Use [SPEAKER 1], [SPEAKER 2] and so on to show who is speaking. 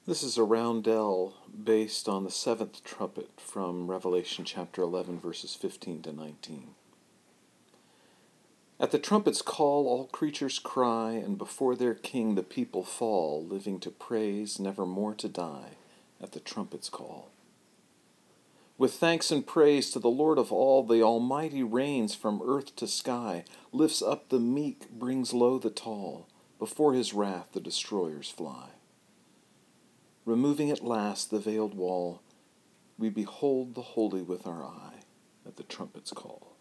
[SPEAKER 1] This is a roundel based on the seventh trumpet from Revelation chapter 11, verses 15 to 19. At the trumpet's call all creatures cry, and before their king the people fall, living to praise, never more to die, at the trumpet's call. With thanks and praise to the Lord of all, the Almighty reigns from earth to sky, lifts up the meek, brings low the tall, before his wrath the destroyers fly. Removing at last the veiled wall, we behold the holy with our eye, at the trumpet's call.